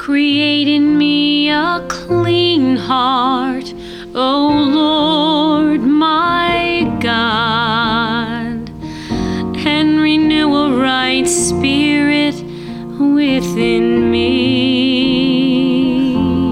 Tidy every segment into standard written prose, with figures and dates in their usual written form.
Create in me a clean heart, O Lord my God, and renew a right spirit within me.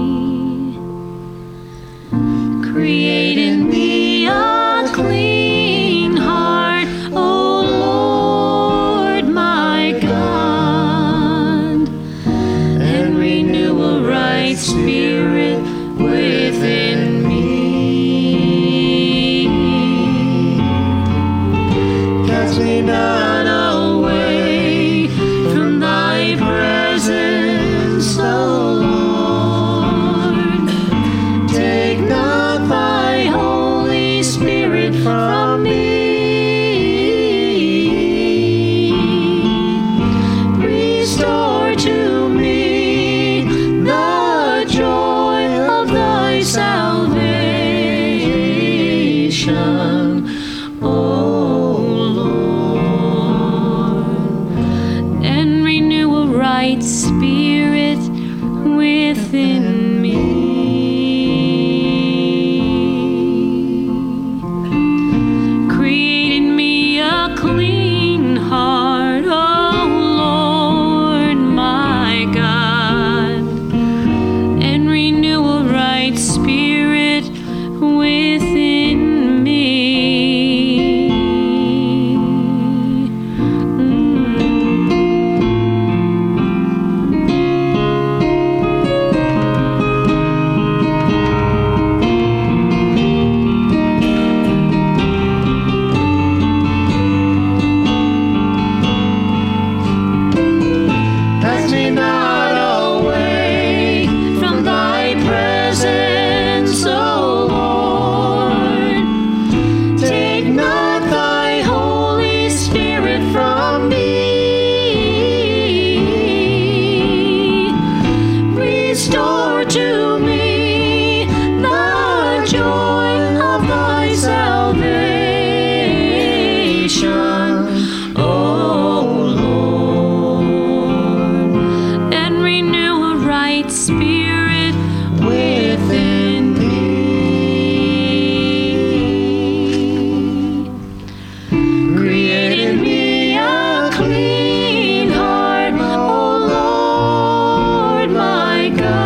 Create in me a clean heart, O Lord my God, and renew a right spirit within me. Cast me not away from thy presence, O Lord. Take not thy Holy Spirit from me. Restore to me the joy of thy salvation, O Lord, and renew a right spirit within me. Create in me a clean heart, O Lord my God, and renew a right spirit within me. Cast me not away from thy presence, O Lord. Take not thy Holy Spirit from me. Restore to me the joy of thy salvation, O Lord, and renew a right spirit within me. Create in me a clean heart, O Lord my God,